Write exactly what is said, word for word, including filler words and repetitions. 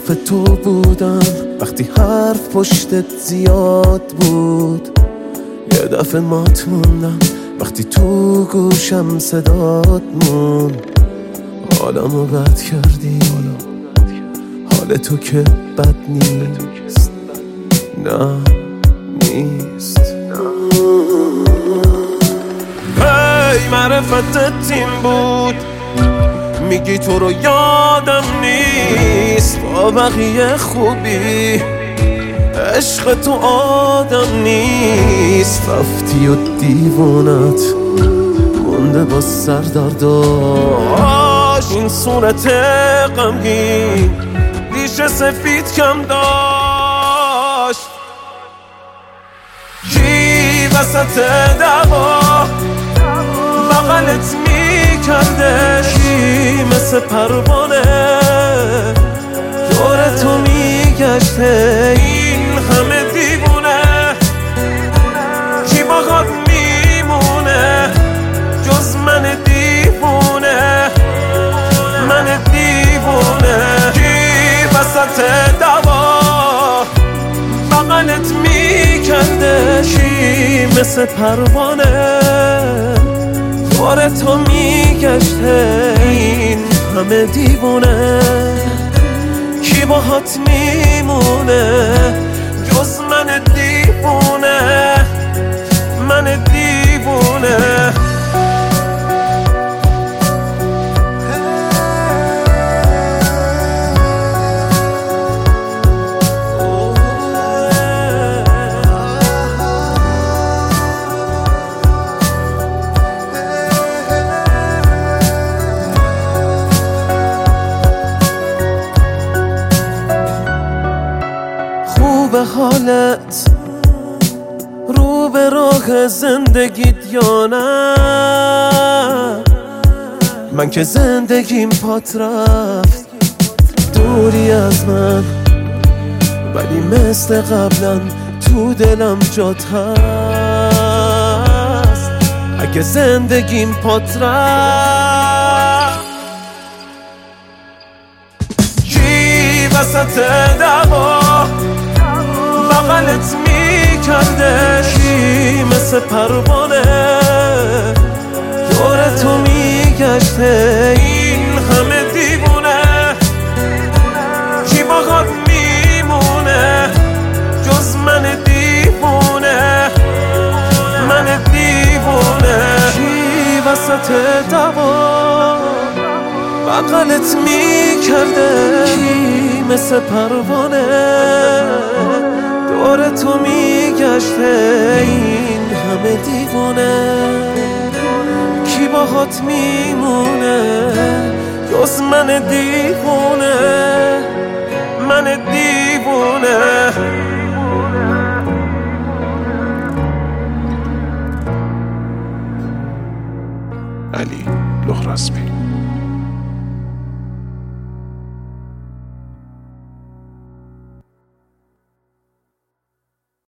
طرف تو بودم وقتی حرف پشتت زیاد بود، یه دفعه مات موندم وقتی تو گوشم صدات مون. حالمو بد کردی، حال تو که بد نیست، نه نیست. هی معرفتت این بود، میگی تو رو یادم نیست. با بقیه خوبی، عشق تو آدم نیست. رفتی و دیوونت مونده با سردرداش. این صورت غمگین ریش سفید کم داشت. کی وسط دعوا بغلت میکرده؟ کی مثل پروانه دور تو میگشته؟ این همه دیوونه کی باهات میمونه جز من دیوونه؟ من دیوونه. کی وسط دعوا بغلت میکرده؟ کی مثل پروانه دور تو میگشته؟ این همه دیوونه کی باهات میمونه جز من دیوونه؟ من دیوونه. به حالت رو به راه زندگیت یا نه؟ من که زندگیم پات رفت دوری از من، ولی مثل قبلا تو دلم جات هست. اگه زندگیم پات رفت، کی وسط دعوا بغلت میکرده؟ کی مثل پروانه دور تو میگشته؟ این همه دیوونه کی باهات میمونه جز من دیوونه؟ من دیوونه. کی وسط دعوا بغلت میکرده؟ کی مثل پروانه دور تو میگشته؟ این همه دیوونه کی باهات میمونه جز من دیوونه؟ من دیوونه.